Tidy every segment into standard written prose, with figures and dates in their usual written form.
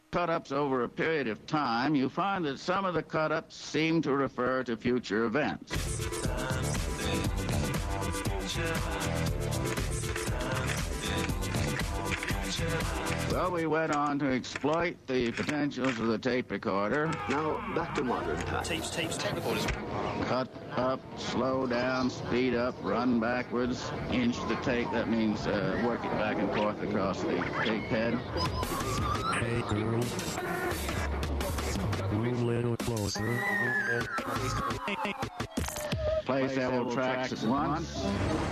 cut-ups over a period of time, you find that some of the cut-ups seem to refer to future events. Well, we went on to exploit the potentials of the tape recorder. Now, back to modern times. Tapes, tape recorders. Cut up, slow down, speed up, run backwards, inch the tape. That means work it back and forth across the tape head. Hey, girl. Move a little closer. Play several tracks at once.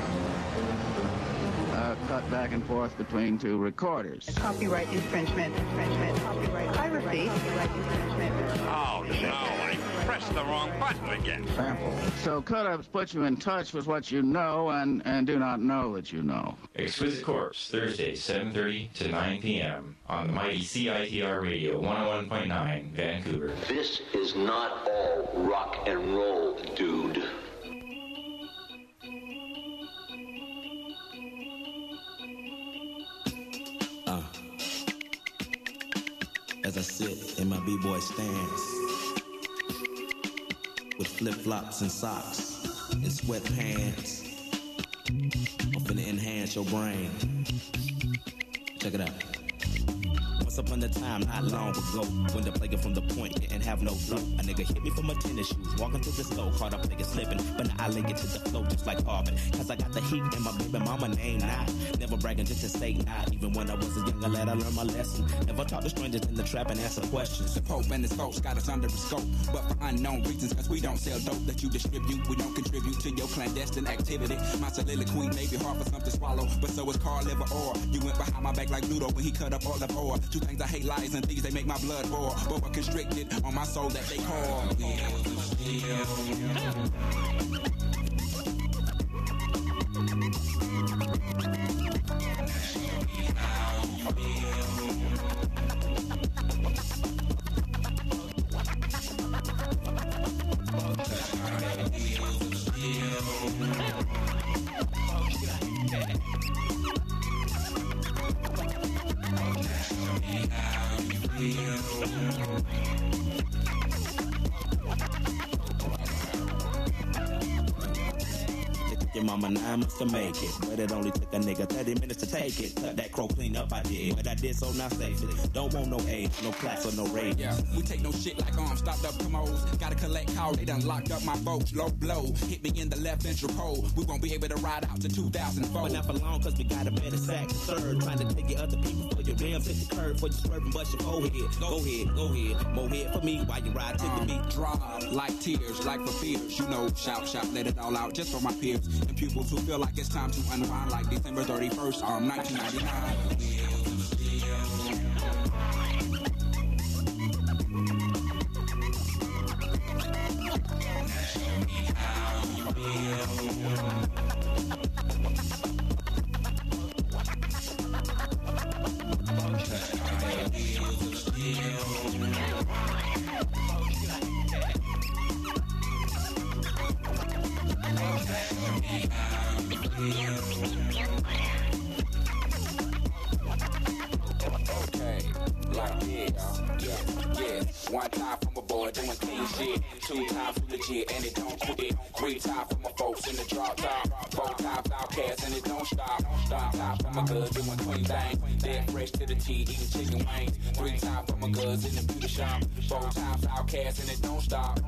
Cut back and forth between two recorders. Copyright infringement, copyright piracy, infringement. Oh, no, I pressed the wrong button again. Sample. So cut-ups put you in touch with what you know and do not know that you know. Exquisite Corpse, Thursday, 7:30 to 9 p.m. on the mighty CITR Radio 101.9, Vancouver. This is not all rock and roll, dude. As I sit in my b-boy stance with flip-flops and socks and sweatpants, I'm finna enhance your brain. Check it out. Once upon a time, not long ago, when the player from the point didn't have no flow, a nigga hit me from my tennis shoes, walking to the store, caught a player slipping, but now I link it to the flow just like Harvard, cause I got the heat and my baby mama name now. Never bragging just to say not. Even when I was a younger lad, I learned my lesson. Never talk to strangers in the trap and answer questions. The Pope and his folks got us under a scope, but for unknown reasons, cause we don't sell dope that you distribute. We don't contribute to your clandestine activity. My soliloquy may be hard for some to swallow, but so is Carl Liver Orr. You went behind my back like Ludo when he cut up all of ore. Two things I hate, lies and thieves, they make my blood boil. But we're constricted on my soul that they call. Your mama 9 months to make it, but it only took a nigga 30 minutes to take it. Cut that crow clean up, I did, but I did so not safely. Don't want no age, no plaques or no rage. Yeah, we take no shit like stopped up commos. Gotta collect call, they done locked up my folks. Low blow, hit me in the left ventricle. We won't be able to ride out to 2004. But not for long, cause we got a better sack third. Trying to take your other people for your rims, hit the curb for you swerving, bust your forehead. Go ahead, more head for me while you ride to the beat. Draw like tears, like for fears. You know, shout, let it all out just for my peers and pupils who feel like it's time to unwind like December 31st, 1999. One time for my boy doing clean shit. 2 times for legit and it don't quit. 3 times for my folks in the drop top. 4 times outcast and it don't stop. 1 time for my goods doing clean things. Dead fresh to the tea, eating chicken wings. 3 times for my goods in the beauty shop. 4 times outcast and it don't stop.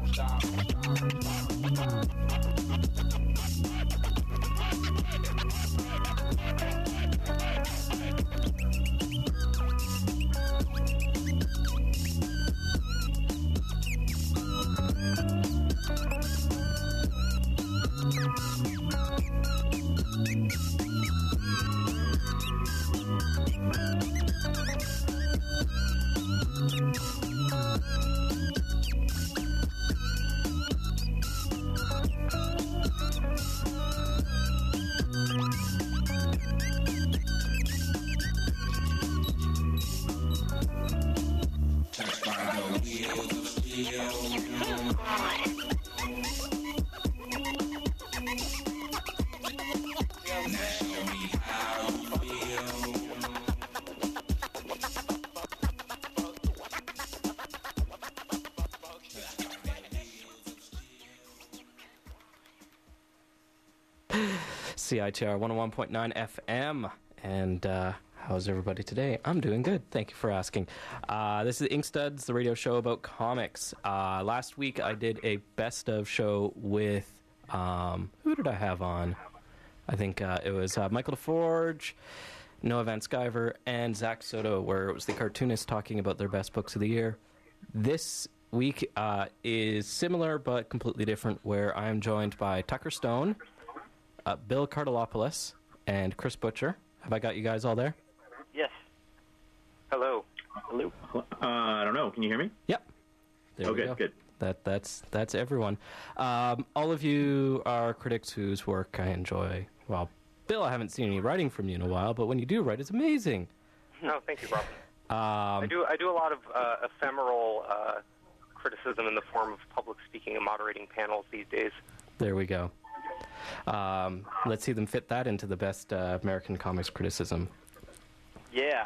CITR 101.9 FM. And how's everybody today? I'm doing good. Thank you for asking. This is Ink Studs, the radio show about comics. Last week I did a best of show with, who did I have on? I think it was Michael DeForge, Noah Van Sciver, and Zach Soto, where it was the cartoonists talking about their best books of the year. This week is similar but completely different, where I am joined by Tucker Stone, Bill Cardelopoulos, and Chris Butcher. Have I got you guys all there? Yes. Hello. Hello. I don't know. Can you hear me? Yep. There we go. Good. That's everyone. All of you are critics whose work I enjoy. Well, Bill, I haven't seen any writing from you in a while, but when you do write, it's amazing. No, thank you, Rob. I do a lot of ephemeral criticism in the form of public speaking and moderating panels these days. There we go. Let's see them fit that into the best American comics criticism. Yeah.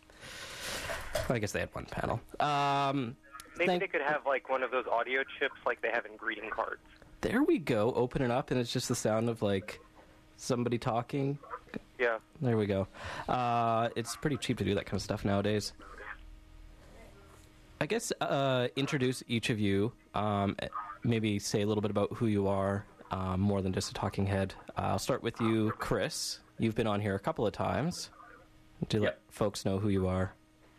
I guess they had one panel. Maybe they could have like one of those audio chips like they have in greeting cards. There we go. Open it up, and it's just the sound of like somebody talking. Yeah. There we go. It's pretty cheap to do that kind of stuff nowadays. I guess introduce each of you. Maybe say a little bit about who you are, more than just a talking head. I'll start with you, Chris. You've been on here a couple of times. To let folks know who you are.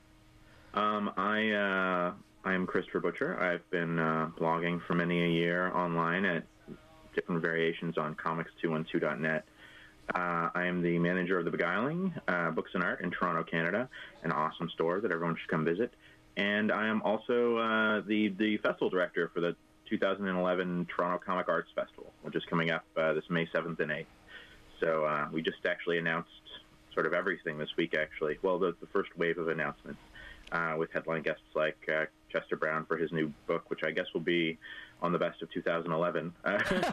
I am Christopher Butcher. I've been blogging for many a year online at different variations on comics212.net. I am the manager of The Beguiling Books and Art in Toronto, Canada, an awesome store that everyone should come visit. And I am also the festival director for the 2011 Toronto Comic Arts Festival, which is coming up this May 7th and 8th. So we just actually announced sort of everything this week, actually. Well, the first wave of announcements with headline guests like Chester Brown for his new book, which I guess will be on the best of 2011, next year,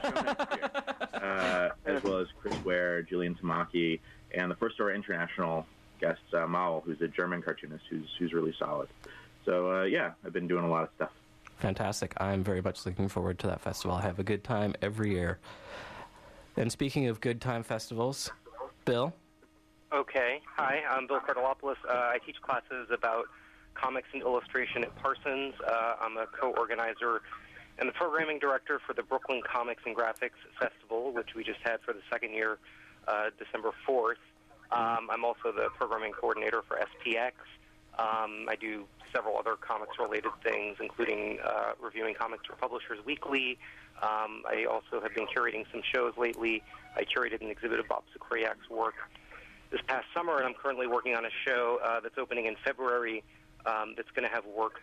as well as Chris Ware, Julian Tamaki, and the first of our international guests, Maul, who's a German cartoonist who's really solid. So, I've been doing a lot of stuff. Fantastic. I'm very much looking forward to that festival. I have a good time every year. And speaking of good time festivals, Bill? Okay. Hi, I'm Bill Cardelopoulos. I teach classes about comics and illustration at Parsons. I'm a co-organizer and the programming director for the Brooklyn Comics and Graphics Festival, which we just had for the second year, December 4th. I'm also the programming coordinator for SPX. I do several other comics-related things, including reviewing comics for Publishers Weekly. I also have been curating some shows lately. I curated an exhibit of Bob Zucrayak's work this past summer, and I'm currently working on a show that's opening in February that's going to have work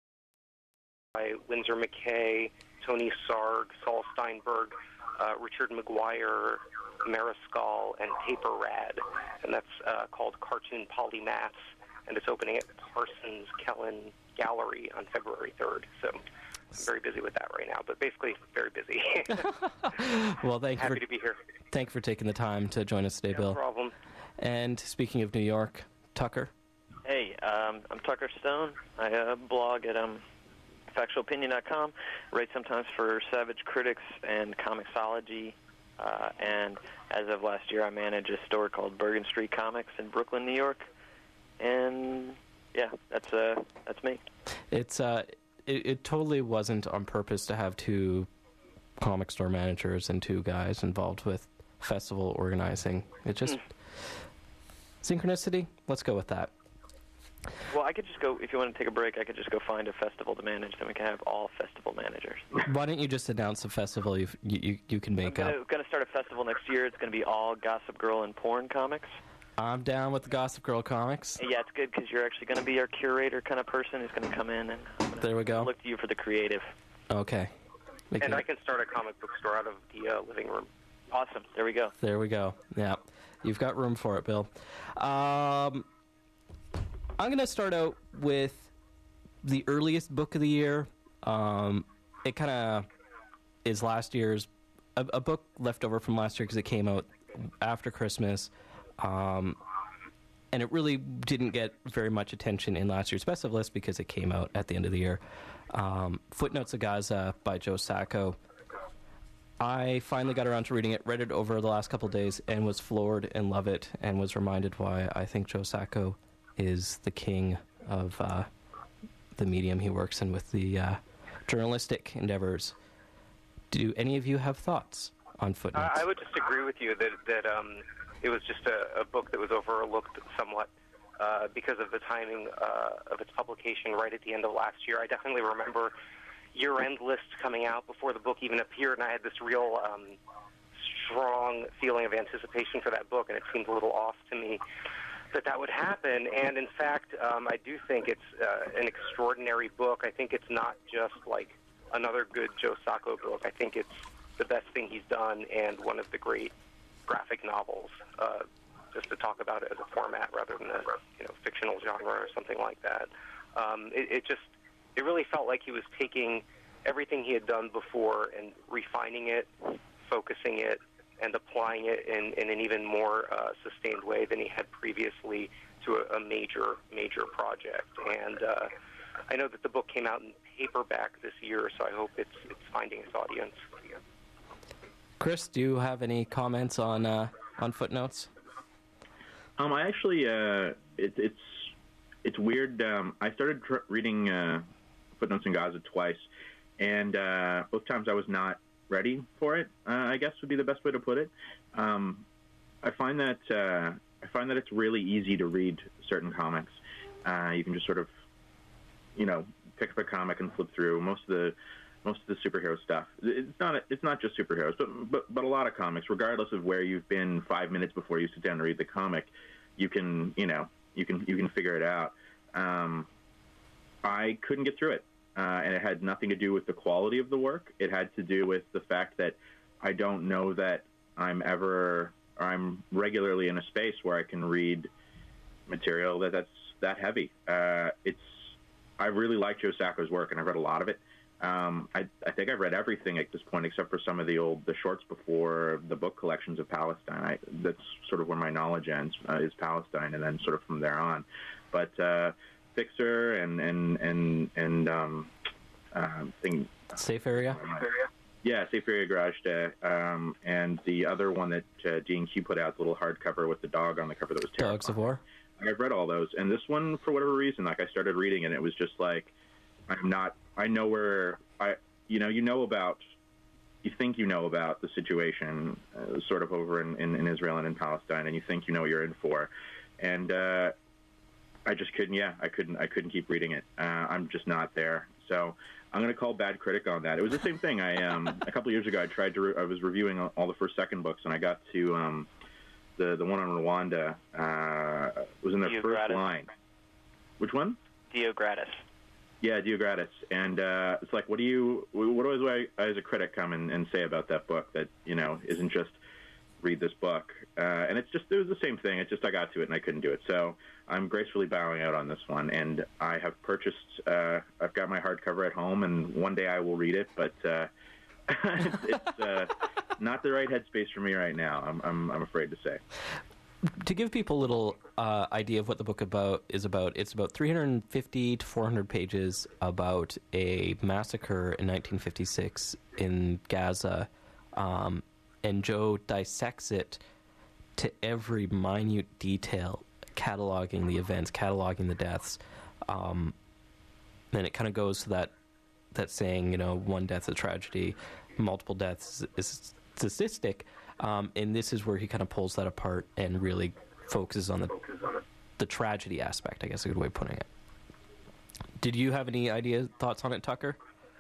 by Winsor McKay, Tony Sarg, Saul Steinberg, Richard McGuire, Mariscal, and Paper Rad. And that's called Cartoon Polymaths, and it's opening at Parsons Kellen Gallery on February 3rd. So I'm very busy with that right now, but basically very busy. Well, happy to be here. Thank you for taking the time to join us today, Bill. No problem. And speaking of New York, Tucker. Hey, I'm Tucker Stone. I blog at factualopinion.com, write sometimes for Savage Critics and Comixology, and as of last year I manage a store called Bergen Street Comics in Brooklyn, New York. And yeah, that's me. It's it totally wasn't on purpose to have two comic store managers and two guys involved with festival organizing. It just synchronicity. Let's go with that. Well, I could just go, if you want to take a break, I could just go find a festival to manage, then we can have all festival managers. Why don't you just announce a festival you can make up? I'm going to start a festival next year. It's going to be all Gossip Girl and porn comics. I'm down with the Gossip Girl comics. Yeah, it's good because you're actually going to be our curator kind of person who's going to come in, and I'm there we go. Look to you for the creative. Okay. And I can start a comic book store out of the living room. Awesome. There we go. There we go. Yeah. You've got room for it, Bill. I'm going to start out with the earliest book of the year. It kind of is last year's, a book left over from last year because it came out after Christmas. And it really didn't get very much attention in last year's Best of list because it came out at the end of the year. Footnotes of Gaza by Joe Sacco. I finally got around to reading it, read it over the last couple of days, and was floored and love it, and was reminded why I think Joe Sacco is the king of the medium he works in with the journalistic endeavors. Do any of you have thoughts on Footnotes? I would just agree with you that it was just a book that was overlooked somewhat because of the timing of its publication right at the end of last year. I definitely remember year-end lists coming out before the book even appeared, and I had this real strong feeling of anticipation for that book, and it seemed a little off to me that would happen. And in fact, I do think it's an extraordinary book. I think it's not just like another good Joe Sacco book. I think it's the best thing he's done and one of the great graphic novels, just to talk about it as a format rather than a fictional genre or something like that. It really felt like he was taking everything he had done before and refining it, focusing it, and applying it in an even more sustained way than he had previously to a major project. And I know that the book came out in paperback this year, so I hope it's finding its audience. Chris, do you have any comments on Footnotes? I actually, it's weird. I started reading Footnotes in Gaza twice, and both times I was not ready for it, I guess would be the best way to put it. I find that it's really easy to read certain comics. You can just sort of, pick up a comic and flip through most of the superhero stuff. It's not just superheroes, but a lot of comics, regardless of where you've been 5 minutes before you sit down to read the comic, you can figure it out. I couldn't get through it. And it had nothing to do with the quality of the work. It had to do with the fact that I don't know that I'm regularly in a space where I can read material that's that heavy. I really like Joe Sacco's work, and I've read a lot of it. I think I've read everything at this point except for some of the shorts before the book collections of Palestine. That's sort of where my knowledge ends, is Palestine, and then sort of from there on. But Fixer and Safe Area? Yeah, Safe Area Garage Day. And the other one that D&Q put out, the little hardcover with the dog on the cover that was terrifying. Dogs of War? I've read all those. And this one, for whatever reason, I started reading it, and it was just like, I know where, you think you know about the situation sort of over in Israel and in Palestine, and you think you know what you're in for. And I just couldn't, I couldn't keep reading it. I'm just not there. So I'm going to call Bad Critic on that. It was the same thing. A couple of years ago, I was reviewing all the first second books, and I got to the one on Rwanda. Was in the first line. Which one? Dio Gratis. Yeah, Dio Gratis. And it's like, what do I, as a critic, come and say about that book that, isn't just read this book? And it was the same thing. It's just I got to it and I couldn't do it. So I'm gracefully bowing out on this one. And I have purchased, I've got my hardcover at home, and one day I will read it, but it's not the right headspace for me right now, I'm afraid to say. To give people a little idea of what the book is about, it's about 350 to 400 pages about a massacre in 1956 in Gaza, and Joe dissects it to every minute detail, cataloging the events, cataloging the deaths. And it kind of goes to that saying, one death is a tragedy, multiple deaths is statistic. And this is where he kind of pulls that apart and really focuses on the tragedy aspect, I guess a good way of putting it. Did you have any thoughts on it, Tucker?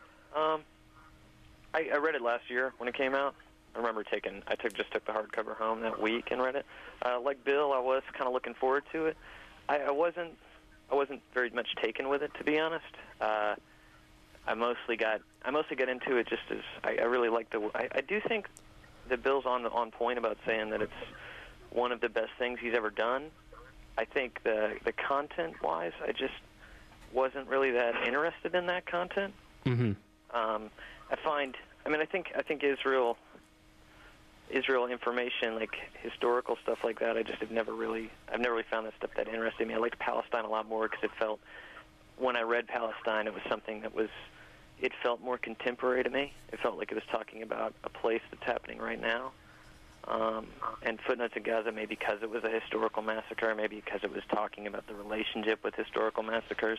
I read it last year when it came out. I remember just took the hardcover home that week and read it. Like Bill, I was kind of looking forward to it. I wasn't very much taken with it, to be honest. I mostly got into it just as I really like I do think that Bill's on point about saying that it's one of the best things he's ever done. I think the content-wise, I just wasn't really that interested in that content. Mm-hmm. I think Israel information, like historical stuff like that, I've never really found that stuff that interested me. I liked Palestine a lot more because it felt, when I read Palestine, it was something that was it felt more contemporary to me. It felt like it was talking about a place that's happening right now. And Footnotes in Gaza, maybe because it was a historical massacre, maybe because it was talking about the relationship with historical massacres.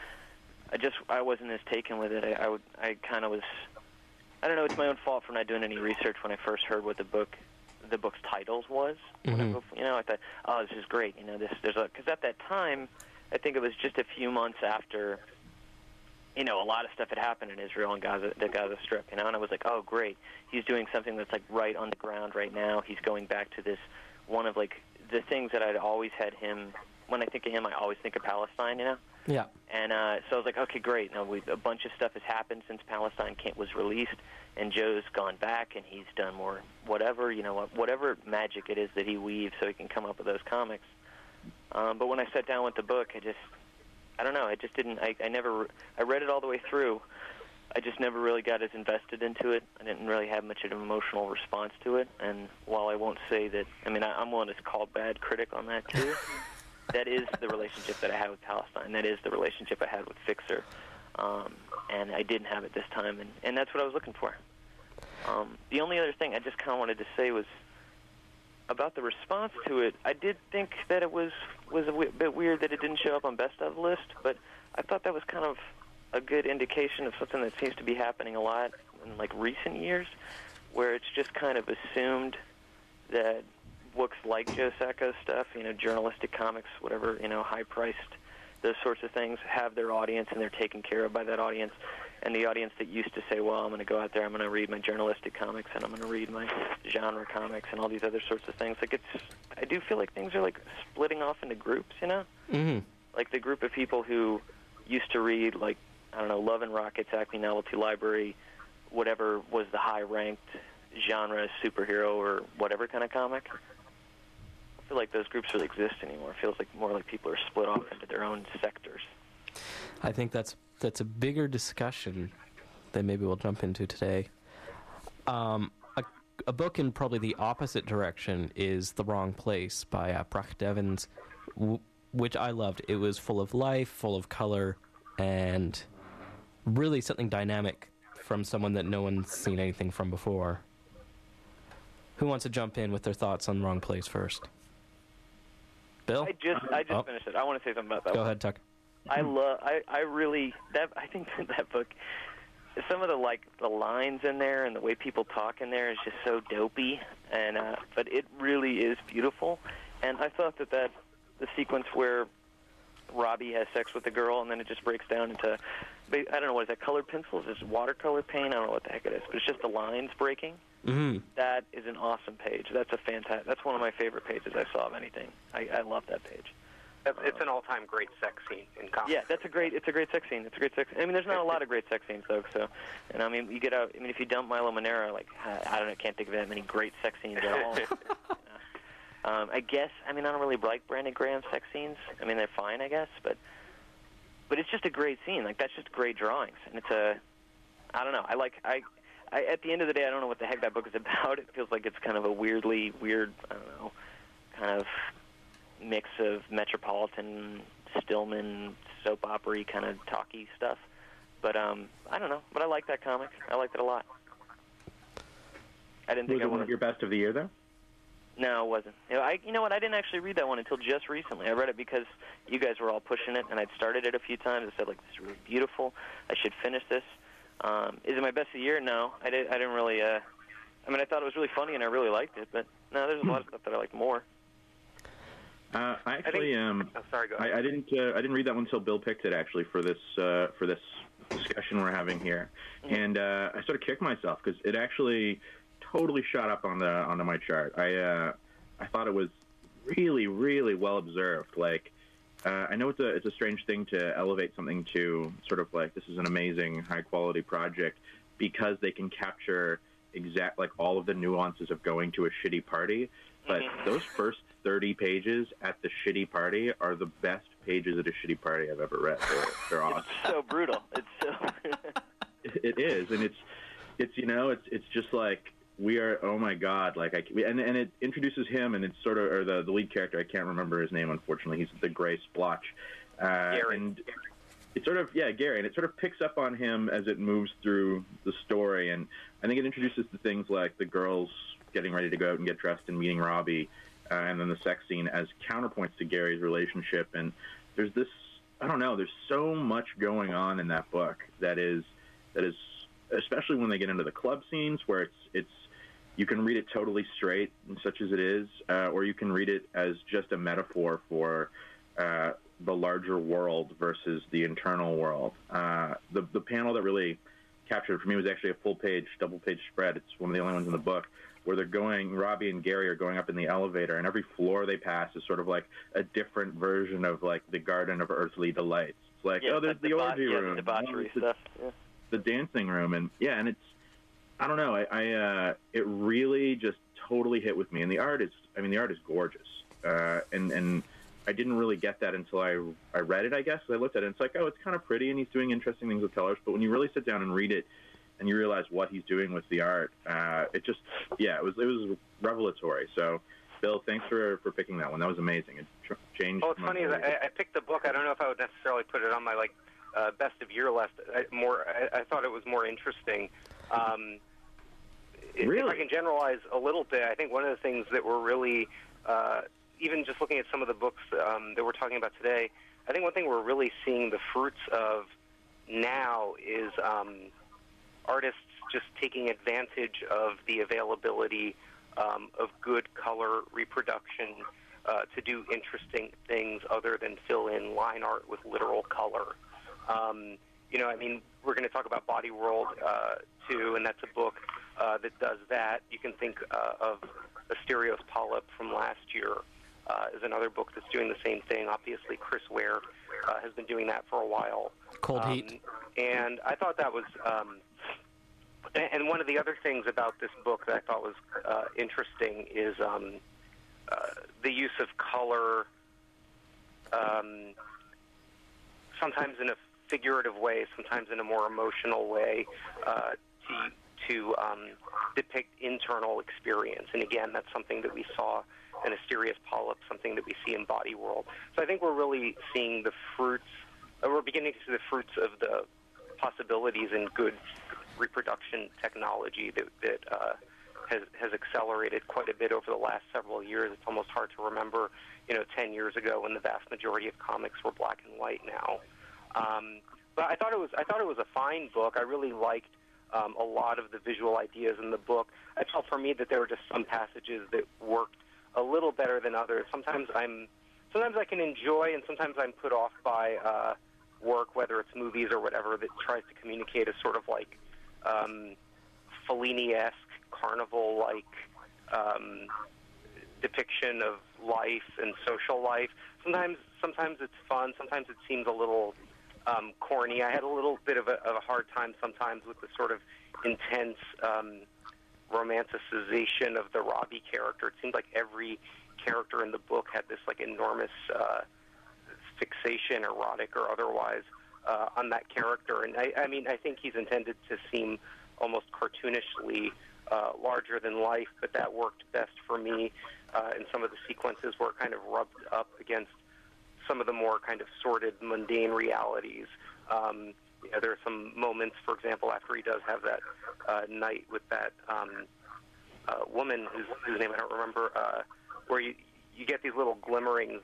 I wasn't as taken with it. I kind of was. I don't know. It's my own fault for not doing any research when I first heard what the book's titles was. Mm-hmm. I thought, oh, this is great. Because at that time, I think it was just a few months after. A lot of stuff had happened in Israel and the Gaza Strip, and I was like, oh, great. He's doing something that's, like, right on the ground right now. He's going back to this, one of, like, the things that I'd always had him, when I think of him, I always think of Palestine, Yeah. And so I was like, okay, great. Now, a bunch of stuff has happened since Palestine was released, and Joe's gone back, and he's done more whatever magic it is that he weaves so he can come up with those comics. But when I sat down with the book, I don't know. I just didn't. I read it all the way through. I just never really got as invested into it. I didn't really have much of an emotional response to it. And while I won't say that, I'm one that's called bad critic on that too. That is the relationship that I had with Palestine. That is the relationship I had with Fixer. And I didn't have it this time, and that's what I was looking for. The only other thing I just kind of wanted to say was about the response to it. I did think that it was a bit weird that it didn't show up on Best Of list, but I thought that was kind of a good indication of something that seems to be happening a lot in like recent years, where it's just kind of assumed that books like Joe Sacco's stuff, journalistic comics, whatever, high-priced, those sorts of things, have their audience and they're taken care of by that audience. And the audience that used to say, well, I'm going to go out there, I'm going to read my journalistic comics, and I'm going to read my genre comics, and all these other sorts of things. I do feel like things are like splitting off into groups, Mm-hmm. Like the group of people who used to read, like, I don't know, Love and Rockets, Acme Novelty Library, whatever was the high-ranked genre, superhero, or whatever kind of comic. I feel like those groups really exist anymore. It feels like more like people are split off into their own sectors. I think that's a bigger discussion that maybe we'll jump into today. A book in probably the opposite direction is The Wrong Place by Bracht Evans, which I loved. It was full of life, full of color, and really something dynamic from someone that no one's seen anything from before. Who wants to jump in with their thoughts on The Wrong Place first? Bill? I just finished it. I want to say something about that. Go ahead, Tuck. I think that book, some of the lines in there and the way people talk in there is just so dopey, and but it really is beautiful. And I thought that the sequence where Robbie has sex with the girl and then it just breaks down into, I don't know, what is that, colored pencils? Is it watercolor paint? I don't know what the heck it is, but it's just the lines breaking. Mm-hmm. That is an awesome page. That's one of my favorite pages I saw of anything. I love that page. It's an all-time great sex scene in comics. Yeah, it's a great sex scene. There's not a lot of great sex scenes though. So, and you get out. If you dump Milo Manera, like I don't know, can't think of that many great sex scenes at all. I guess. I don't really like Brandon Graham's sex scenes. They're fine, I guess, but it's just a great scene. Like that's just great drawings, and I don't know. At the end of the day, I don't know what the heck that book is about. It feels like it's kind of a weird, I don't know, kind of mix of Metropolitan, Stillman, soap opera kind of talky stuff. But I don't know. But I like that comic. I liked it a lot. I didn't think was it one of your best of the year, though? No, it wasn't. You know what? I didn't actually read that one until just recently. I read it because you guys were all pushing it, and I'd started it a few times. I said, like, this is really beautiful. I should finish this. Is it my best of the year? No, I didn't really. I thought it was really funny, and I really liked it. But no, there's a lot of stuff that I liked more. I actually, sorry, go ahead. I didn't read that one until Bill picked it actually for this discussion we're having here, and I sort of kicked myself because it actually totally shot up on my chart. I thought it was really, really well observed. Like, I know it's a strange thing to elevate something to sort of like this is an amazing high quality project because they can capture all of the nuances of going to a shitty party. But those first 30 pages at the shitty party are the best pages at a shitty party I've ever read. They're awesome. It's so brutal. It is, and it's just like we are. Oh my God! Like and it introduces him, and it's sort of or the lead character. I can't remember his name, unfortunately. He's the gray splotch. Gary. it sort of, Gary, and it sort of picks up on him as it moves through the story. And I think it introduces the things like the girls getting ready to go out and get dressed and meeting Robbie, and then the sex scene as counterpoints to Gary's relationship. And there's this, I don't know, there's so much going on in that book that is, especially when they get into the club scenes where it's you can read it totally straight, such as it is, or you can read it as just a metaphor for the larger world versus the internal world. The panel that really captured it for me was actually a full-page, double-page spread. It's one of the only ones in the book where Robbie and Gary are going up in the elevator, and every floor they pass is sort of like a different version of like the Garden of Earthly Delights. It's like, there's the orgy room, the debauchery stuff, the dancing room, and and it's, I don't know, it really just totally hit with me. And the art is gorgeous, and I didn't really get that until I read it, I guess. I looked at it, and it's like, it's kind of pretty, and he's doing interesting things with colors. But when you really sit down and read it, and you realize what he's doing with the art, it just, it was revelatory. So, Bill, thanks for picking that one. That was amazing. It changed. Well, it's funny. I picked the book. I don't know if I would necessarily put it on my best of year list. I thought it was more interesting. Really? If I can generalize a little bit, I think one of the things that we're really, even just looking at some of the books that we're talking about today, I think one thing we're really seeing the fruits of now is artists just taking advantage of the availability of good color reproduction to do interesting things other than fill in line art with literal color. We're going to talk about Body World, too, and that's a book that does that. You can think of Asterios Polyp from last year is another book that's doing the same thing. Obviously, Chris Ware has been doing that for a while. Cold Heat. And I thought that was... and one of the other things about this book that I thought was interesting is the use of color, sometimes in a figurative way, sometimes in a more emotional way, to depict internal experience. And again, that's something that we saw in Asterios Polyp, something that we see in Body World. So I think we're really seeing the fruits, we're beginning to see the fruits of the possibilities in good reproduction technology that has accelerated quite a bit over the last several years. It's almost hard to remember, 10 years ago when the vast majority of comics were black and white now. But I thought it was a fine book. I really liked a lot of the visual ideas in the book. I felt for me that there were just some passages that worked a little better than others. Sometimes I can enjoy, and sometimes I'm put off by work, whether it's movies or whatever, that tries to communicate a sort of like Fellini-esque, carnival-like depiction of life and social life. Sometimes it's fun. Sometimes it seems a little corny. I had a little bit of a hard time sometimes with the sort of intense romanticization of the Robbie character. It seemed like every character in the book had this like enormous fixation, erotic or otherwise, on that character. And I think he's intended to seem almost cartoonishly larger than life, but that worked best for me in some of the sequences where it kind of rubbed up against some of the more kind of sordid, mundane realities. There are some moments, for example, after he does have that night with that woman whose name I don't remember, where you get these little glimmerings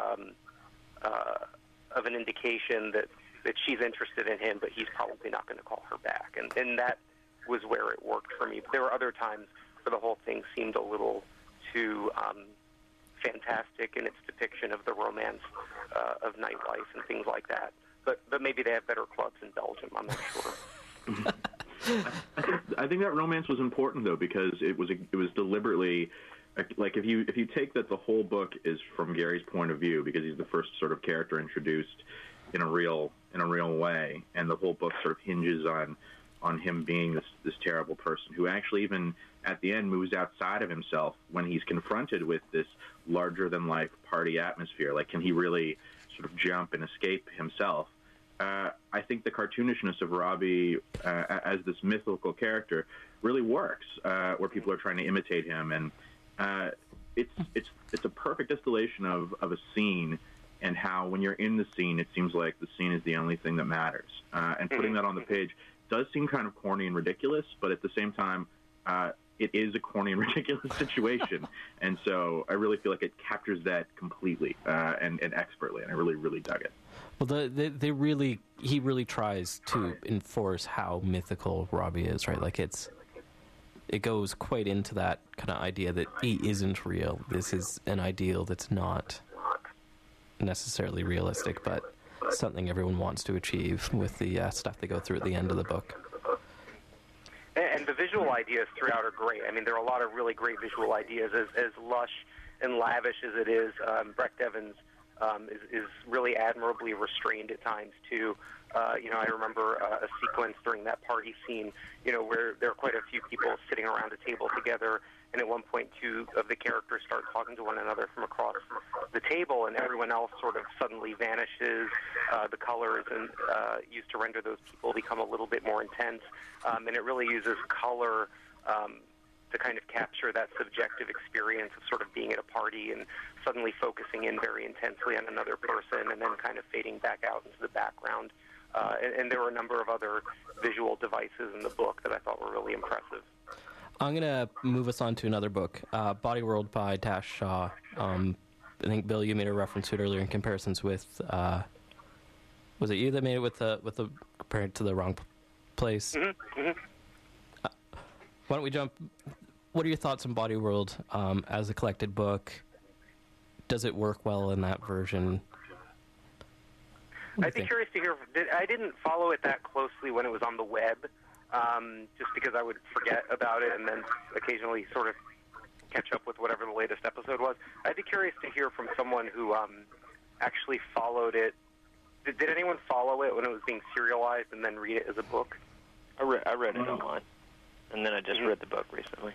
of an indication that she's interested in him, but he's probably not going to call her back. And that was where it worked for me. But there were other times where the whole thing seemed a little too fantastic in its depiction of the romance of nightlife and things like that. But maybe they have better clubs in Belgium. I'm not sure. I think that romance was important though, because it was deliberately, like if you take that the whole book is from Gary's point of view, because he's the first sort of character introduced in a real way, and the whole book sort of hinges on him being this terrible person who actually even at the end moves outside of himself when he's confronted with this larger than life party atmosphere. Like, can he really sort of jump and escape himself? I think the cartoonishness of Robbie as this mythical character really works, where people are trying to imitate him, and it's a perfect distillation of a scene and how when you're in the scene, it seems like the scene is the only thing that matters. And putting that on the page does seem kind of corny and ridiculous, but at the same time, it is a corny and ridiculous situation. And so I really feel like it captures that completely and expertly, and I really, really dug it. Well, he really tries to enforce how mythical Robbie is, right? Like it goes quite into that kind of idea that he isn't real. This is an ideal that's not necessarily realistic, but something everyone wants to achieve with the stuff they go through at the end of the book. And the visual ideas throughout are great. I mean, there are a lot of really great visual ideas. As lush and lavish as it is, Brecht Evans is really admirably restrained at times, too. I remember a sequence during that party scene, where there are quite a few people sitting around a table together, and at one point, two of the characters start talking to one another from across the table, and everyone else sort of suddenly vanishes. The colors used to render those people become a little bit more intense, and it really uses color to kind of capture that subjective experience of sort of being at a party and suddenly focusing in very intensely on another person and then kind of fading back out into the background. And there were a number of other visual devices in the book that I thought were really impressive. I'm going to move us on to another book, Body World by Dash Shaw. I think, Bill, you made a reference to it earlier in comparisons with... was it you that made it with the compared to the wrong place? Mm-hmm. Mm-hmm. Why don't we jump... What are your thoughts on Body World as a collected book? Does it work well in that version? I'd be curious to hear. I didn't follow it that closely when it was on the web, just because I would forget about it and then occasionally sort of catch up with whatever the latest episode was. I'd be curious to hear from someone who actually followed it. Did anyone follow it when it was being serialized and then read it as a book? I read it online, and then I just read the book recently.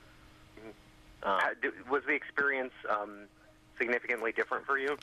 Was the experience significantly different for you?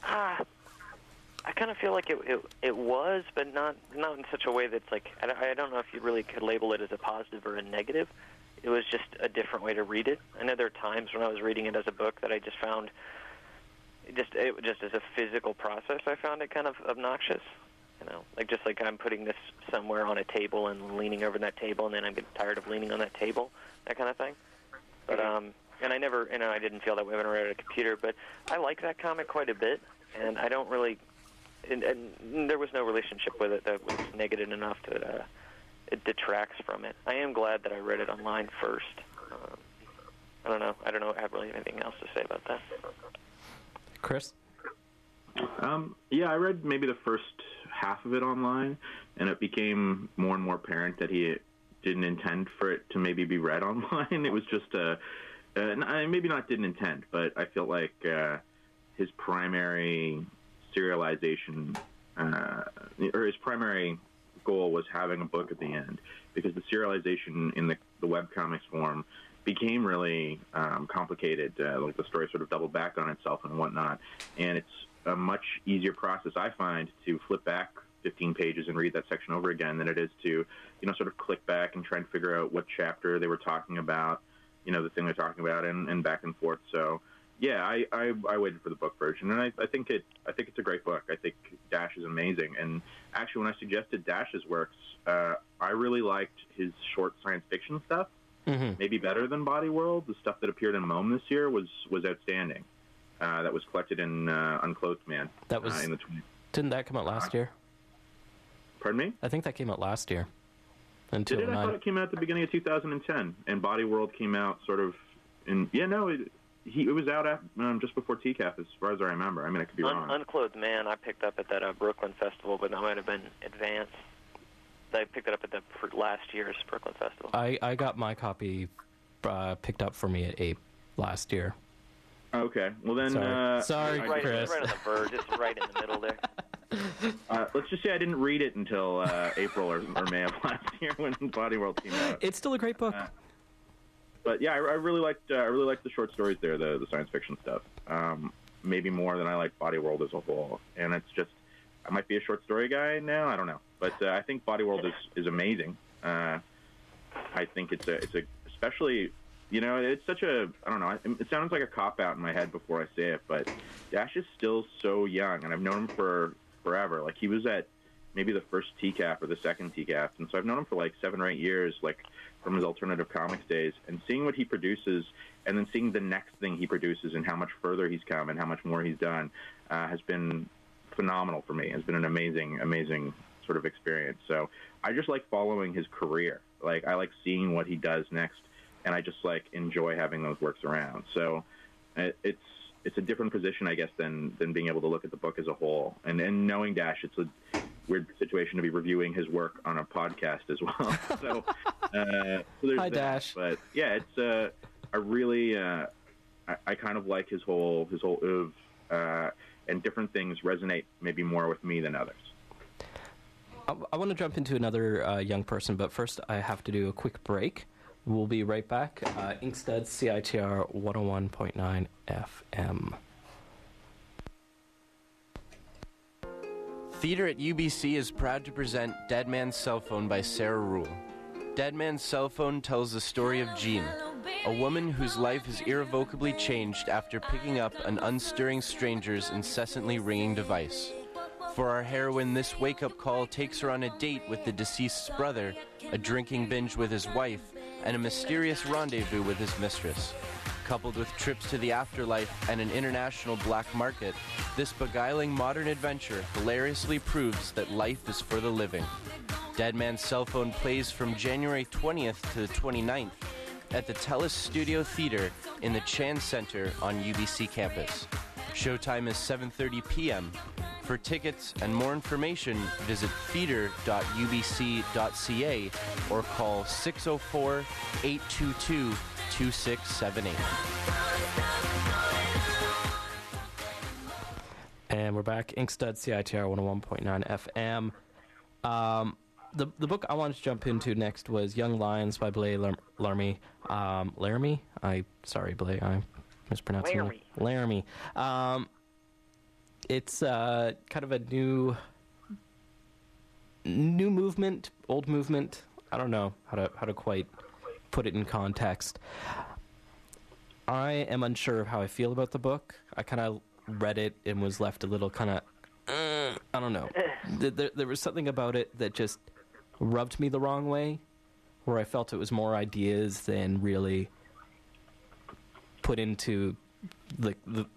I kind of feel like it was, but not in such a way that's like, I don't know if you really could label it as a positive or a negative. It was just a different way to read it. I know there are times when I was reading it as a book that I just found, just as a physical process, I found it kind of obnoxious. Just like I'm putting this somewhere on a table and leaning over that table, and then I get tired of leaning on that table, that kind of thing. But and I didn't feel that way when I read it on a computer. But I like that comic quite a bit, and I don't really. And there was no relationship with it that was negative enough that it detracts from it. I am glad that I read it online first. I don't know. I don't have really anything else to say about that. Chris? Yeah, I read maybe the first half of it online, and it became more and more apparent that he didn't intend for it to maybe be read online. It was just maybe not didn't intend, but I felt like his primary serialization or his primary goal was having a book at the end, because the serialization in the webcomics form became really complicated. Like the story sort of doubled back on itself and whatnot, and it's a much easier process, I find, to flip back 15 pages and read that section over again than it is to, sort of click back and try and figure out what chapter they were talking about, the thing they're talking about, and back and forth. So, yeah, I waited for the book version, and I think it's a great book. I think Dash is amazing, and actually, when I suggested Dash's works, I really liked his short science fiction stuff. Mm-hmm. Maybe better than Body World. The stuff that appeared in Mome this year was outstanding. That was collected in Unclothed Man. That was in the didn't that come out last year? Pardon me? I think that came out last year. Did it? I thought it came out at the beginning of 2010, and Body World came out sort of in. Yeah, no, it was out just before TCAF, as far as I remember. I mean, I could be wrong. Unclothed Man, I picked up at that Brooklyn Festival, but that might have been advanced. I picked it up at the last year's Brooklyn Festival. I got my copy picked up for me at Ape last year. Okay, well then... Sorry, Chris. Right on the verge, it's right in the middle there. Let's just say I didn't read it until April or May of last year when Body World came out. It's still a great book. But yeah, I really liked the short stories there, the science fiction stuff. Maybe more than I like Body World as a whole. And it's just, I might be a short story guy now. I don't know, but I think Body World is amazing. I think it's a especially You know, it's such a, I don't know, it sounds like a cop-out in my head before I say it, but Dash is still so young, and I've known him for forever. Like, he was at maybe the first TCAF or the second TCAF, and so I've known him for like 7 or 8 years, like from his alternative comics days, and seeing what he produces and then seeing the next thing he produces and how much further he's come and how much more he's done has been phenomenal for me. It's been an amazing sort of experience. So I just like following his career. Like, I like seeing what he does next, and I just like enjoy having those works around. So it's a different position, I guess, than being able to look at the book as a whole. And knowing Dash, it's a weird situation to be reviewing his work on a podcast as well. So there's Hi, that. Dash. But yeah, it's I really I kind of like his whole oeuvre, and different things resonate maybe more with me than others. I want to jump into another young person, but first I have to do a quick break. We'll be right back. Inkstuds, CITR 101.9 FM. Theater at UBC is proud to present Dead Man's Cell Phone by Sarah Ruhl. Dead Man's Cell Phone tells the story of Jean, a woman whose life is irrevocably changed after picking up an unstirring stranger's incessantly ringing device. For our heroine, this wake-up call takes her on a date with the deceased's brother, a drinking binge with his wife, and a mysterious rendezvous with his mistress. Coupled with trips to the afterlife and an international black market, this beguiling modern adventure hilariously proves that life is for the living. Dead Man's Cell Phone plays from January 20th to the 29th at the TELUS Studio Theater in the Chan Center on UBC campus. Showtime is 7:30 p.m. For tickets and more information, visit theater.ubc.ca or call 604-822-2678. And we're back. Inkstuds, CITR 101.9 FM. The book I wanted to jump into next was Young Lions by Blake Laramie. Laramie? Sorry, Blake, I mispronounced it. Laramie. It's kind of a new movement, old movement. I don't know how to quite put it in context. I am unsure of how I feel about the book. I kind of read it and was left a little kind of, I don't know. There was something about it that just rubbed me the wrong way, where I felt it was more ideas than really put into the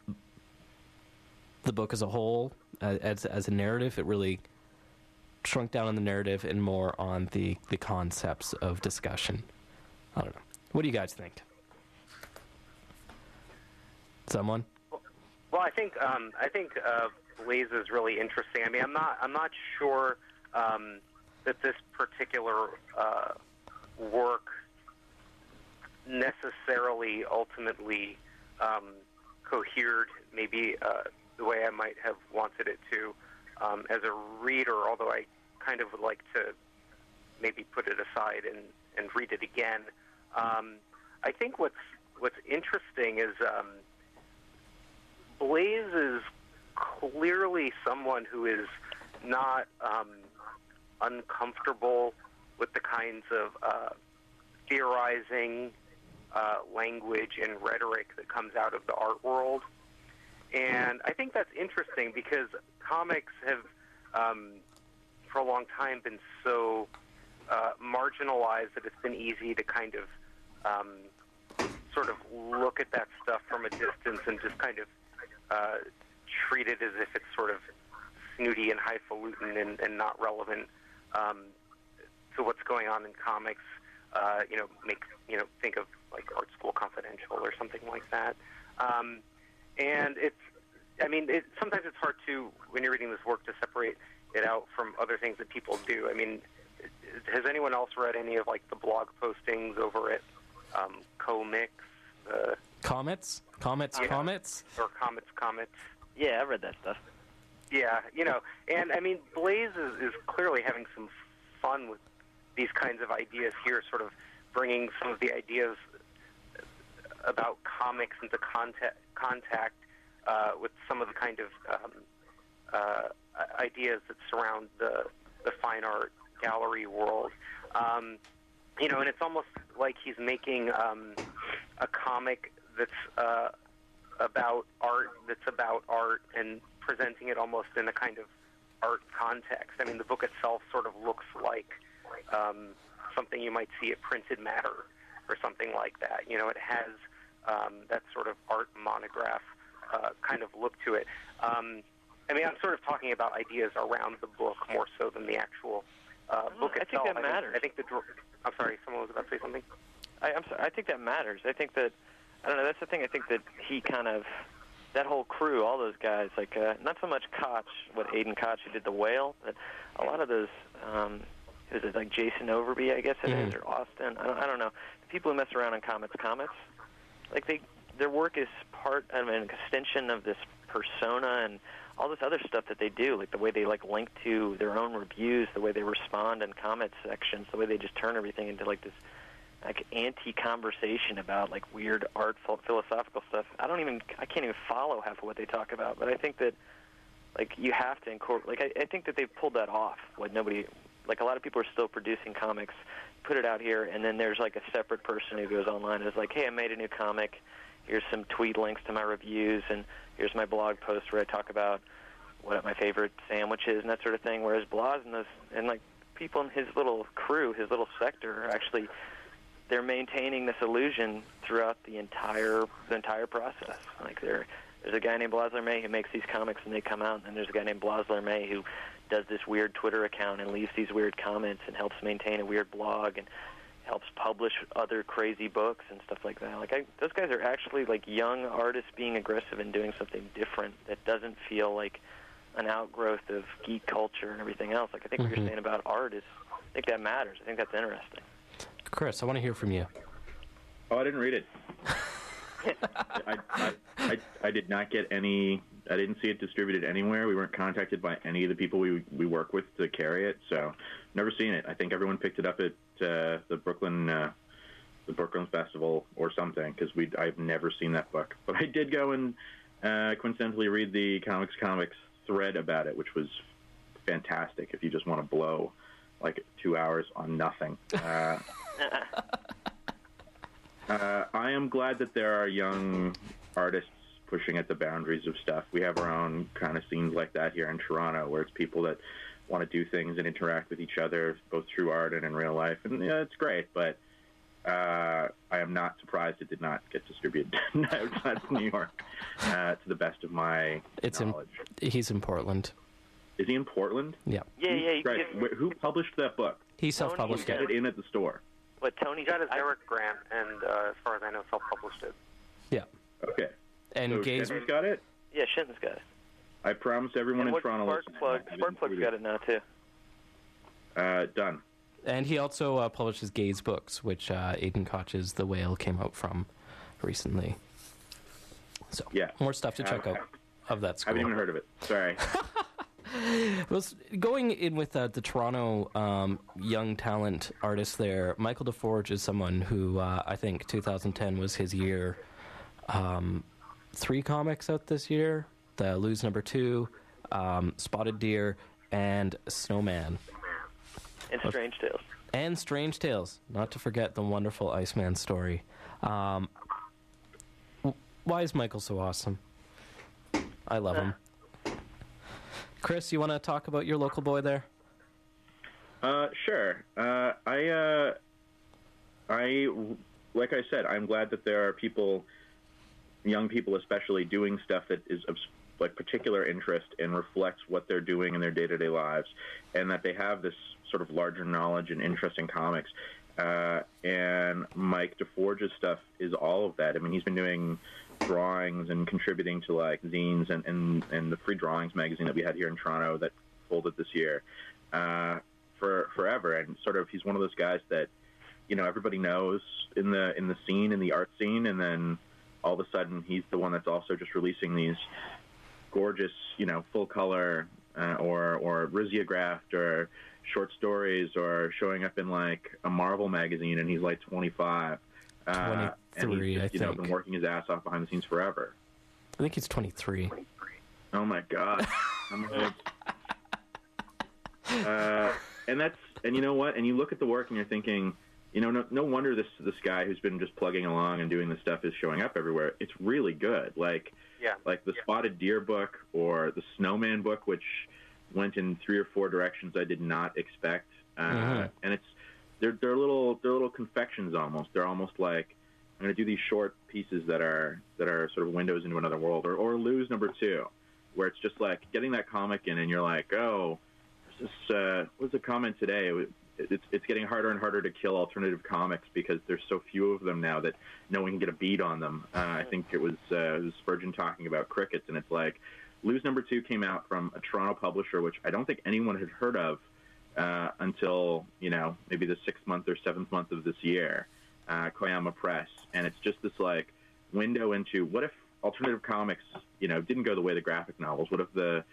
book as a whole, as a narrative. It really shrunk down on the narrative and more on the concepts of discussion. I don't know. What do you guys think? Someone? Well, I think Blaze is really interesting. I mean, I'm not sure that this particular work necessarily ultimately cohered maybe the way I might have wanted it to as a reader, although I kind of would like to maybe put it aside and read it again. I think what's interesting is Blaze is clearly someone who is not uncomfortable with the kinds of theorizing language and rhetoric that comes out of the art world. And I think that's interesting because comics have, for a long time, been so marginalized that it's been easy to kind of sort of look at that stuff from a distance and just kind of treat it as if it's sort of snooty and highfalutin and not relevant to what's going on in comics. Think of like Art School Confidential or something like that. And sometimes it's hard to, when you're reading this work, to separate it out from other things that people do. I mean, has anyone else read any of like the blog postings over at Comix? Comets? Or Comets? Yeah, I've read that stuff. Yeah, and I mean, Blaze is clearly having some fun with these kinds of ideas here, sort of bringing some of the ideas about comics into contact with some of the kind of ideas that surround the fine art gallery world. And it's almost like he's making a comic that's about art and presenting it almost in a kind of art context. I mean, the book itself sort of looks like something you might see at Printed Matter or something like that. You know, it has that sort of art monograph kind of look to it. I mean, I'm sort of talking about ideas around the book more so than the actual book itself. I think that matters. I'm sorry, someone was about to say something? I'm sorry. I think that matters. I think that, I don't know, that's the thing. I think that he kind of, that whole crew, all those guys, like, not so much Koch, Aidan Koch, who did The Whale, but a lot of those, is it like Jason Overby, I guess it is, or Austin? I don't know. The people who mess around on Comics, like their work is part of an extension of this persona and all this other stuff that they do, like the way they like link to their own reviews, the way they respond in comment sections, the way they just turn everything into like this like anti-conversation about like weird art philosophical stuff. I can't even follow half of what they talk about, but I think that like you have to incorporate, like I think that they've pulled that off. What nobody, like a lot of people are still producing comics, put it out here, and then there's like a separate person who goes online and is like, hey, I made a new comic, here's some tweet links to my reviews, and here's my blog post where I talk about what my favorite sandwich is and that sort of thing, whereas Blas and like people in his little crew, his little sector, are actually, they're maintaining this illusion throughout the entire process. Like there's a guy named Blas Lermay who makes these comics and they come out, and then there's a guy named Blas Lermay who does this weird Twitter account and leaves these weird comments and helps maintain a weird blog and helps publish other crazy books and stuff like that. Like those guys are actually like young artists being aggressive and doing something different that doesn't feel like an outgrowth of geek culture and everything else. Like I think what you're saying about art is, I think that matters. I think that's interesting. Chris, I want to hear from you. Oh, I didn't read it. I did not get any. I didn't see it distributed anywhere. We weren't contacted by any of the people we work with to carry it, so never seen it. I think everyone picked it up at the Brooklyn Festival or something, because I've never seen that book. But I did go and coincidentally read the Comics thread about it, which was fantastic. If you just want to blow like 2 hours on nothing. I am glad that there are young artists pushing at the boundaries of stuff. We have our own kind of scenes like that here in Toronto, where it's people that want to do things and interact with each other, both through art and in real life. And yeah, it's great, but I am not surprised it did not get distributed outside of New York, to the best of my knowledge. He's in Portland. Is he in Portland? Yeah. Yeah. Right. Who published that book? He self-published it. Get it in at the store. What, Tony? He got his Eric grant, and as far as I know, self-published it. Yeah. Okay. And so Shinton's got it? Yeah, Shinton's got it. I promise everyone in Toronto. Sparkplug's got it now, too. Done. And he also publishes Gaze books, which Aidan Koch's The Whale came out from recently. So, yeah. More stuff to check out of that school. I haven't even heard of it. Sorry. Well, going in with the Toronto young talent artist there, Michael DeForge is someone who I think 2010 was his year. 3 comics out this year: The Lose Number 2, Spotted Deer, and Snowman. And Strange Tales. And Strange Tales, not to forget the wonderful Iceman story. Why is Michael so awesome? I love him. Chris, you want to talk about your local boy there? Sure. I like I said, I'm glad that there are people, young people especially, doing stuff that is of like particular interest and reflects what they're doing in their day-to-day lives, and that they have this sort of larger knowledge and interest in comics. And Mike DeForge's stuff is all of that. I mean, he's been doing drawings and contributing to like zines and the Free Drawings magazine that we had here in Toronto that folded this year for forever. And sort of he's one of those guys that, you know, everybody knows in the scene, in the art scene, and then all of a sudden he's the one that's also just releasing these gorgeous, you know, full color or risographed or short stories, or showing up in like a Marvel magazine, and he's like 25. 23, and he's just, I think. been working his ass off behind the scenes forever. I think he's 23. Oh my god! And you know what? And you look at the work and you're thinking, no wonder this guy who's been just plugging along and doing this stuff is showing up everywhere. It's really good. Like the Spotted Deer book or the Snowman book, which went in 3 or 4 directions I did not expect. And they're little confections almost. They're almost like, I'm going to do these short pieces that are sort of windows into another world, or Lose #2, where it's just like getting that comic in and you're like, oh, what's the comment today? It's getting harder and harder to kill alternative comics because there's so few of them now that no one can get a beat on them. I think it was Spurgeon talking about crickets, and it's like Lose #2 came out from a Toronto publisher, which I don't think anyone had heard of until maybe the 6th month or 7th month of this year, Koyama Press, and it's just this like window into what if alternative comics didn't go the way of the graphic novels. What if the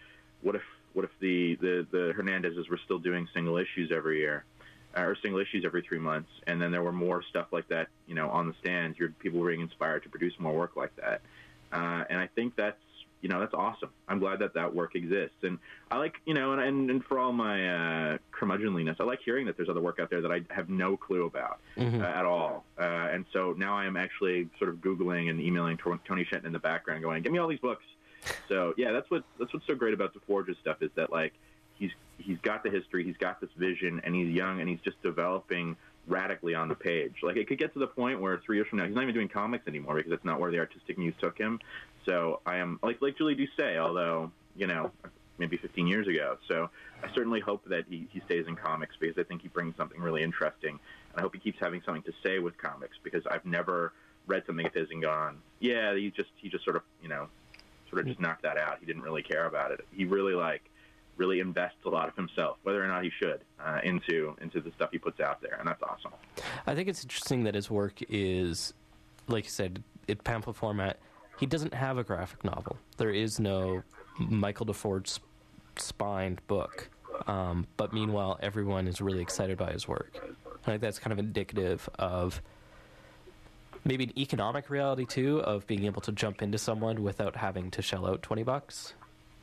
Hernandezes were still doing single issues every year, or single issues every 3 months, and then there were more stuff like that, on the stands. People were being inspired to produce more work like that, and I think that's awesome. I'm glad that work exists, and I like, and for all my curmudgeonliness, I like hearing that there's other work out there that I have no clue about at all, and so now I am actually sort of Googling and emailing Tony Shenton in the background, going, "Give me all these books." So yeah, that's what's so great about DeForge's stuff, is that like he's got the history, he's got this vision, and he's young, and he's just developing radically on the page. Like it could get to the point where 3 years from now he's not even doing comics anymore because that's not where the artistic muse took him. So I am like Julie Doucet, although maybe 15 years ago. So I certainly hope that he stays in comics because I think he brings something really interesting, and I hope he keeps having something to say with comics because I've never read something of his and gone, yeah, he just sort of just knocked that out. He didn't really care about it. He really invests a lot of himself, whether or not he should, into the stuff he puts out there, and that's awesome. I think it's interesting that his work is, like you said, in pamphlet format. He doesn't have a graphic novel. There is no Michael DeForge spined book, but meanwhile, everyone is really excited by his work. I think that's kind of indicative of maybe an economic reality too, of being able to jump into someone without having to shell out $20.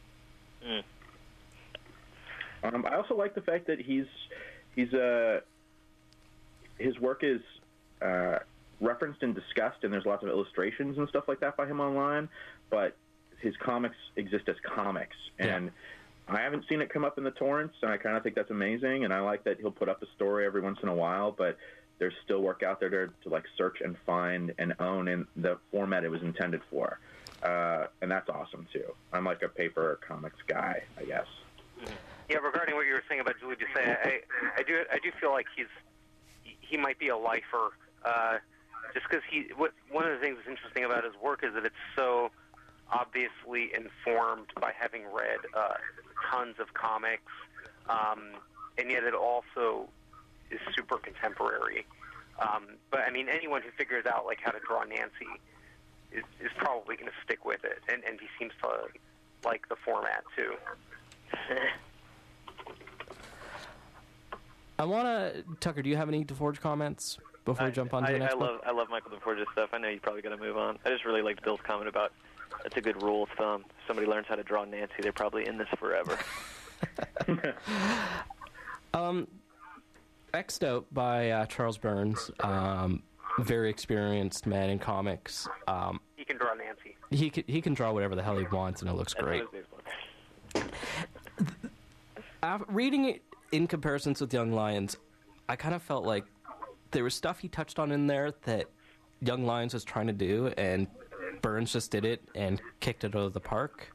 I also like the fact that his work is referenced and discussed, and there's lots of illustrations and stuff like that by him online, but his comics exist as comics, and I haven't seen it come up in the torrents, and I kind of think that's amazing, and I like that he'll put up a story every once in a while, but there's still work out there to like search and find and own in the format it was intended for, and that's awesome too. I'm like a paper comics guy, I guess. Yeah, regarding what you were saying about Julie Doucet, I do feel like he might be a lifer, just because one of the things that's interesting about his work is that it's so obviously informed by having read tons of comics, and yet it also is super contemporary. But I mean, anyone who figures out like how to draw Nancy is probably going to stick with it, and he seems to like the format too. Tucker, do you have any DeForge comments before we jump on to the next one? I love Michael DeForge's stuff. I know you probably got to move on. I just really liked Bill's comment about that's a good rule of thumb. If somebody learns how to draw Nancy, they're probably in this forever. X'd Out by Charles Burns, very experienced man in comics. He can draw Nancy. He can draw whatever the hell he wants, and it looks great. Reading it in comparisons with Young Lions, I kind of felt like there was stuff he touched on in there that Young Lions was trying to do, and Burns just did it and kicked it out of the park.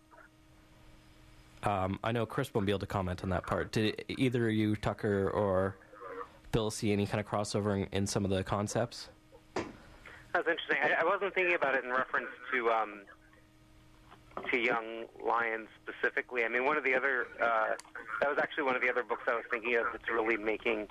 I know Chris won't be able to comment on that part. Did either you, Tucker, or Bill see any kind of crossover in some of the concepts? That's interesting. I wasn't thinking about it in reference to Young Lions specifically. I mean, one of the other that was actually one of the other books I was thinking of that's really making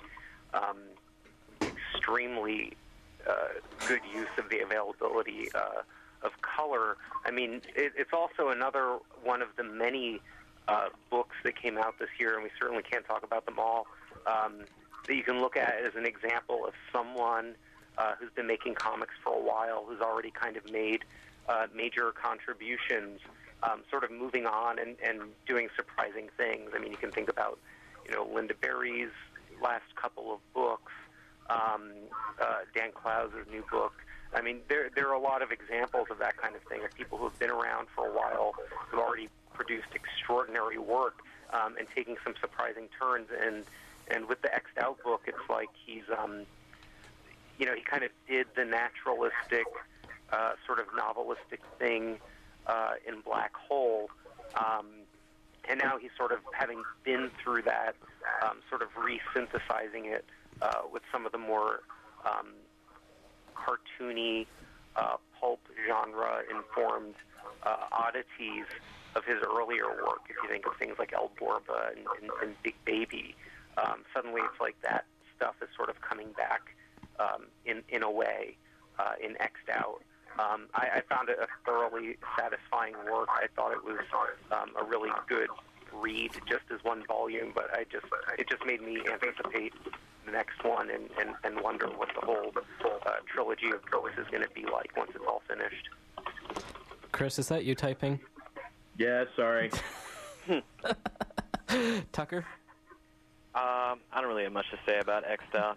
extremely good use of the availability of color. I mean, it's also another one of the many books that came out this year, and we certainly can't talk about them all, that you can look at as an example of someone who's been making comics for a while, who's already kind of made major contributions, sort of moving on and doing surprising things. I mean, you can think about, Linda Berry's last couple of books, Dan Klaus's new book. I mean, there are a lot of examples of that kind of thing, of people who have been around for a while, who've already produced extraordinary work, and taking some surprising turns. And with the X'd Out book, it's like he's, he kind of did the naturalistic, sort of novelistic thing in Black Hole, and now he's sort of, having been through that, sort of resynthesizing it with some of the more cartoony, pulp genre-informed oddities of his earlier work. If you think of things like El Borba and Big Baby, suddenly it's like that stuff is sort of coming back in a way in X'd Out. I found it a thoroughly satisfying work. I thought it was a really good read, just as one volume, but it just made me anticipate the next one and wonder what the whole trilogy of books is going to be like once it's all finished. Chris, is that you typing? Yeah, sorry. Tucker? I don't really have much to say about X'd Out.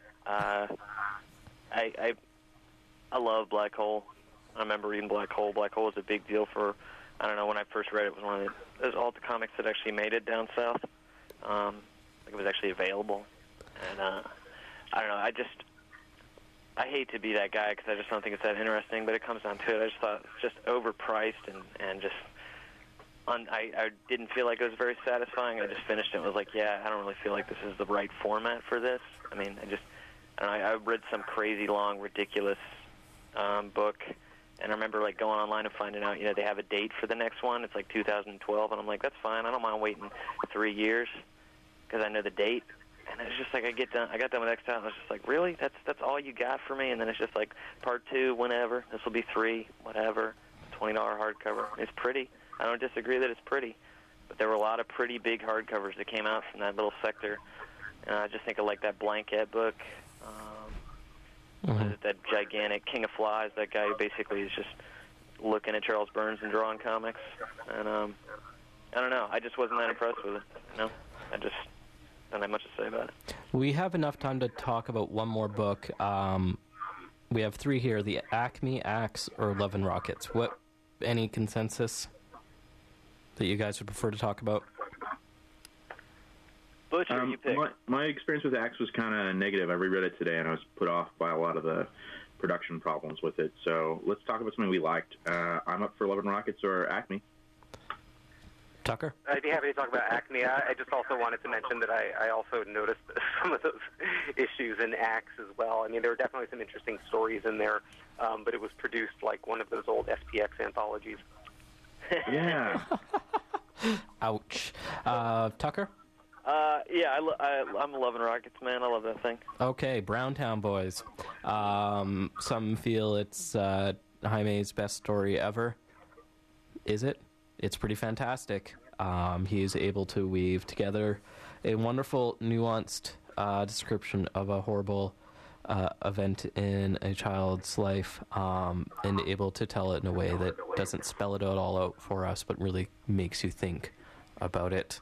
I love Black Hole. I remember reading Black Hole. Black Hole was a big deal for, I don't know, when I first read it, it was one of those Alta comics that actually made it down south. It was actually available. And I don't know, I hate to be that guy because I just don't think it's that interesting, but it comes down to it. I just thought it's just overpriced and just, I didn't feel like it was very satisfying. I just finished it and was like, yeah, I don't really feel like this is the right format for this. I mean, I read some crazy long, ridiculous book, and I remember like going online and finding out, they have a date for the next one. It's like 2012, and I'm like, that's fine. I don't mind waiting 3 years because I know the date. And it's just like I got done with X'd Out, and I was just like, really? That's all you got for me? And then it's just like part 2, whenever. This will be 3, whatever. $20 hardcover. It's pretty. I don't disagree that it's pretty, but there were a lot of pretty big hardcovers that came out from that little sector. And I just think of like that Blanket book. That gigantic King of Flies, that guy who basically is just looking at Charles Burns and drawing comics. And I don't know. I just wasn't that impressed with it. I just don't have much to say about it. We have enough time to talk about one more book. We have 3 here: the Acme, Axe, or Love and Rockets. Any consensus that you guys would prefer to talk about? Butcher, you pick. My experience with Axe was kind of negative. I reread it today, and I was put off by a lot of the production problems with it. So let's talk about something we liked. I'm up for Love and Rockets or Acme. Tucker? I'd be happy to talk about Acme. I just also wanted to mention that I also noticed some of those issues in Axe as well. I mean, there were definitely some interesting stories in there, but it was produced like one of those old SPX anthologies. Yeah. Ouch. Tucker? Yeah, I'm a Love and Rockets man. I love that thing. Okay, Browntown Boys. Some feel it's Jaime's best story ever. Is it? It's pretty fantastic. He is able to weave together a wonderful, nuanced description of a horrible event in a child's life, and able to tell it in a way that doesn't spell it all out for us, but really makes you think about it.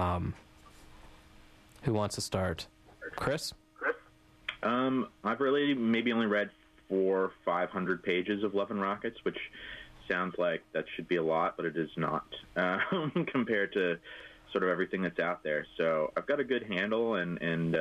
Who wants to start? Chris? I've really maybe only read 400 or 500 pages of Love and Rockets, which sounds like that should be a lot, but it is not compared to sort of everything that's out there. So I've got a good handle, and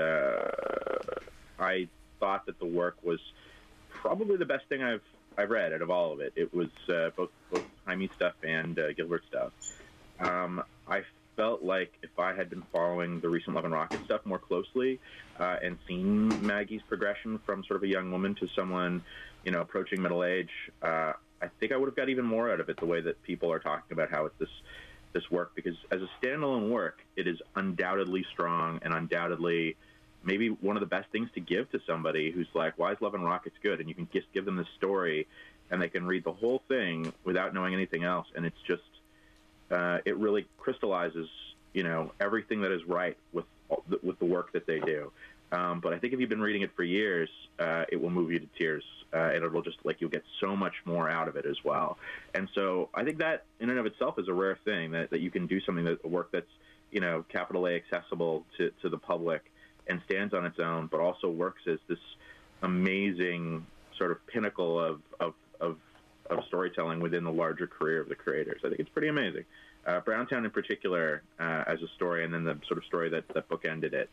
I thought that the work was probably the best thing I've read out of all of it. It was both Jaime stuff and Gilbert stuff. I felt like if I had been following the recent Love and Rockets stuff more closely and seen Maggie's progression from sort of a young woman to someone, approaching middle age, I think I would have got even more out of it, the way that people are talking about how it's this work, because as a standalone work, it is undoubtedly strong and undoubtedly maybe one of the best things to give to somebody who's like, why is Love and Rockets good? And you can just give them this story and they can read the whole thing without knowing anything else. And it's just, it really crystallizes, everything that is right with the work that they do. But I think if you've been reading it for years, it will move you to tears. And it will just, you'll get so much more out of it as well. And so I think that in and of itself is a rare thing, that you can do something, a work that's, capital A accessible to the public and stands on its own, but also works as this amazing sort of pinnacle of storytelling within the larger career of the creators. I think it's pretty amazing. Browntown in particular, as a story, and then the sort of story that bookended it.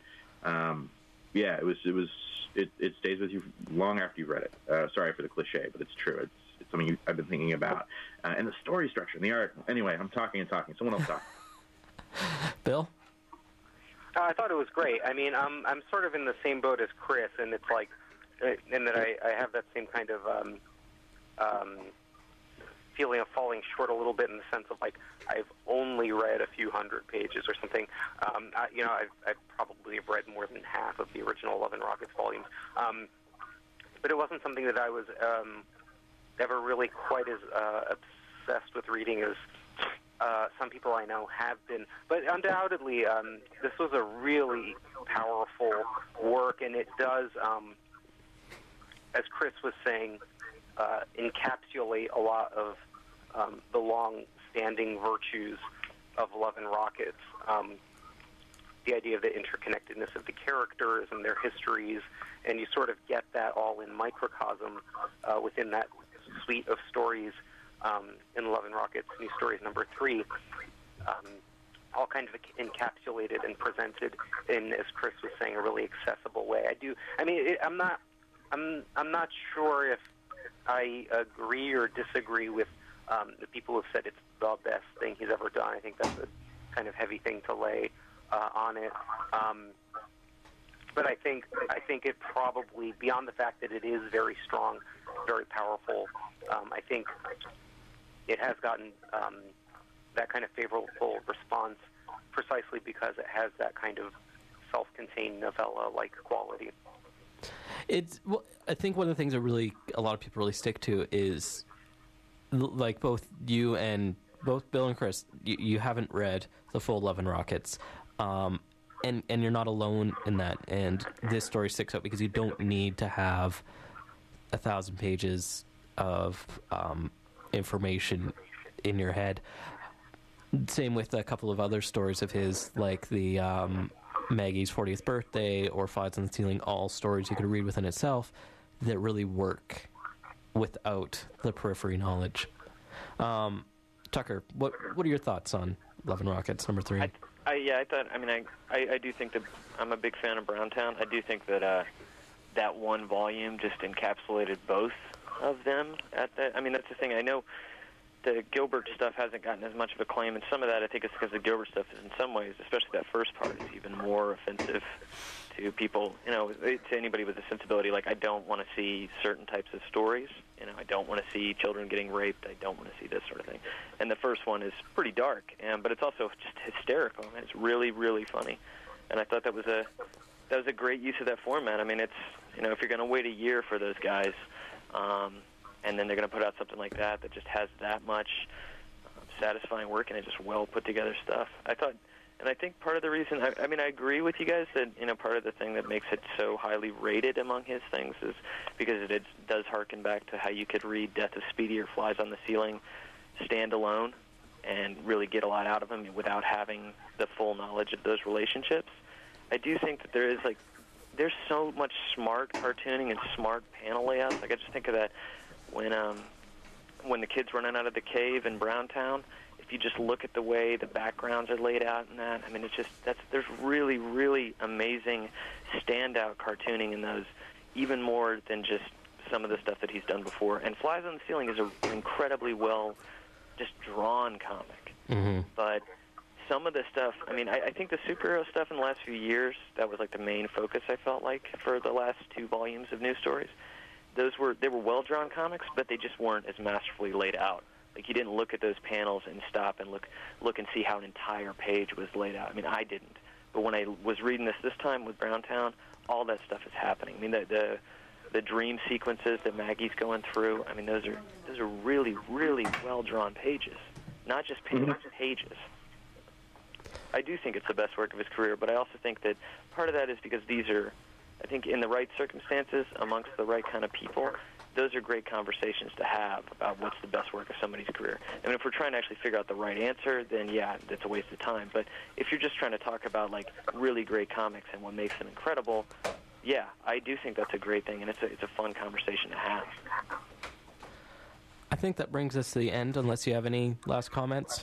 It stays with you long after you've read it. Sorry for the cliche, but it's true. It's something I've been thinking about. And the story structure and the art. Anyway, I'm talking. Someone else talk. Bill? I thought it was great. I mean, I'm sort of in the same boat as Chris, and it's like, and that I have that same kind of feeling of falling short a little bit in the sense of, like, I've only read a few hundred pages or something. I probably have read more than half of the original Love and Rockets volumes. But it wasn't something that I was ever really quite as obsessed with reading as some people I know have been. But undoubtedly, this was a really powerful work, and it does, as Chris was saying, encapsulate a lot of the long-standing virtues of Love and Rockets. The idea of the interconnectedness of the characters and their histories, and you sort of get that all in microcosm within that suite of stories in Love and Rockets, New Stories number 3, all kind of encapsulated and presented in, as Chris was saying, a really accessible way. I'm not sure if I agree or disagree with the people who have said it's the best thing he's ever done. I think that's a kind of heavy thing to lay on it. But I think it probably, beyond the fact that it is very strong, very powerful, I think it has gotten that kind of favorable response precisely because it has that kind of self-contained novella-like quality. I think one of the things that really a lot of people really stick to is, like, both you and both Bill and Chris, you haven't read the full Love and Rockets, and you're not alone in that. And this story sticks out because you don't need to have 1,000 pages of information in your head. Same with a couple of other stories of his, like the Maggie's 40th birthday or Flies on the Ceiling, all stories you could read within itself that really work without the periphery knowledge. Tucker, what are your thoughts on Love and Rockets number 3? I do think that I'm a big fan of Browntown. I do think that that one volume just encapsulated both of them. That's the thing. I know the Gilbert stuff hasn't gotten as much of acclaim, and some of that I think is because the Gilbert stuff is in some ways, especially that first part, is even more offensive to people, to anybody with a sensibility. Like, I don't want to see certain types of stories. I don't want to see children getting raped. I don't want to see this sort of thing. And the first one is pretty dark, but it's also just hysterical. I mean, it's really, really funny. And I thought that was a great use of that format. I mean, it's, if you're going to wait a year for those guys, and then they're going to put out something like that just has that much satisfying work and it just well put together stuff. I think part of the reason, I agree with you guys that, part of the thing that makes it so highly rated among his things is because it does harken back to how you could read Death of Speedy or Flies on the Ceiling stand alone and really get a lot out of them without having the full knowledge of those relationships. I do think that there's so much smart cartooning and smart panel layouts. Like, I just think of that when the kid's running out of the cave in Browntown. If you just look at the way the backgrounds are laid out and that, there's really, really amazing standout cartooning in those, even more than just some of the stuff that he's done before. And Flies on the Ceiling is an incredibly well just drawn comic. Mm-hmm. But some of the stuff, I think the superhero stuff in the last few years, that was like the main focus, I felt like, for the last 2 volumes of New Stories. They were well-drawn comics, but they just weren't as masterfully laid out. Like, you didn't look at those panels and stop and look and see how an entire page was laid out. I didn't. But when I was reading this time with Browntown, all that stuff is happening. The dream sequences that Maggie's going through, those are really, really well-drawn pages. Not just pages, pages. I do think it's the best work of his career, but I also think that part of that is because these are, I think, in the right circumstances, amongst the right kind of people, those are great conversations to have about what's the best work of somebody's career. If we're trying to actually figure out the right answer, then yeah, that's a waste of time. But if you're just trying to talk about, like, really great comics and what makes them incredible, yeah, I do think that's a great thing, and it's a fun conversation to have. I think that brings us to the end, unless you have any last comments.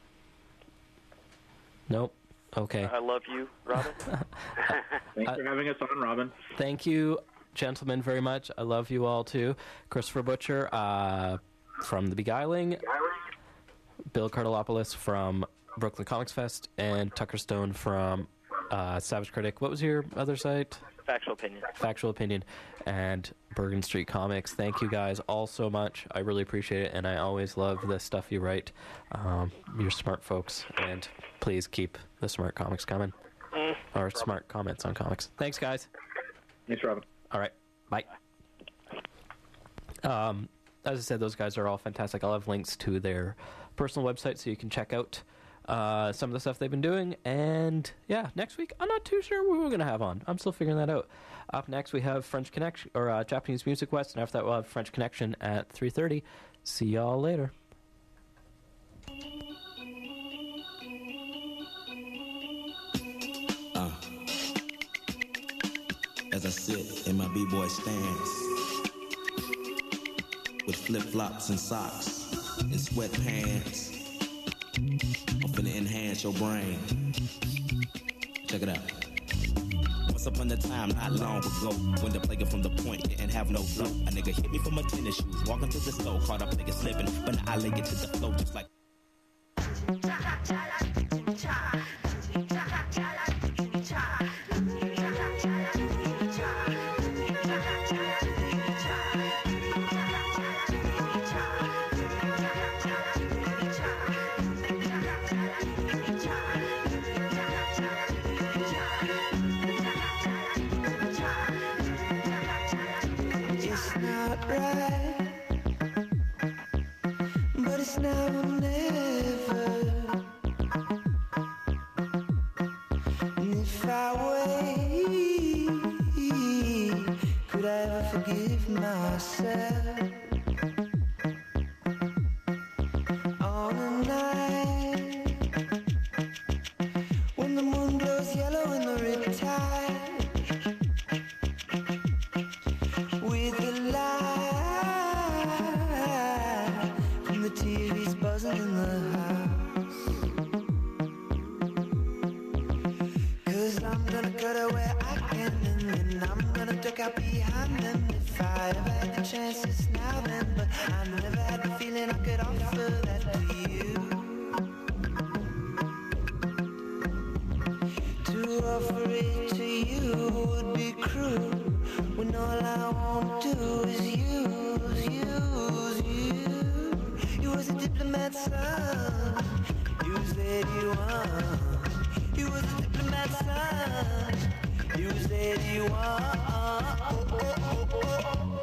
Nope. Okay. I love you, Robin. Thanks for having us on, Robin. Thank you, gentlemen, very much. I love you all, too. Christopher Butcher from The Beguiling, Bill Cardelopoulos from Brooklyn Comics Fest, and Tucker Stone from Savage Critic. What was your other site? Factual Opinion. Factual Opinion and Bergen Street Comics. Thank you guys all so much. I really appreciate it, and I always love the stuff you write. You're smart folks, and please keep the smart comics coming. Or smart comments on comics. Thanks, guys. Thanks, Robin. All right. Bye. As I said, those guys are all fantastic. I'll have links to their personal website so you can check out some of the stuff they've been doing. And yeah, next week I'm not too sure who we're gonna have on. I'm still figuring that out. Up next we have French Connection or Japanese Music West, and after that we'll have French Connection at 3:30. See y'all later. As I sit in my b-boy stance with flip-flops and socks and sweatpants, I'm finna enhance your brain. Check it out. Once upon a time, not long ago, when the player from the point didn't have no flow, a nigga hit me from my tennis shoes, walking to the store, caught a nigga slipping, but now I lay it to the floor just like. You said you want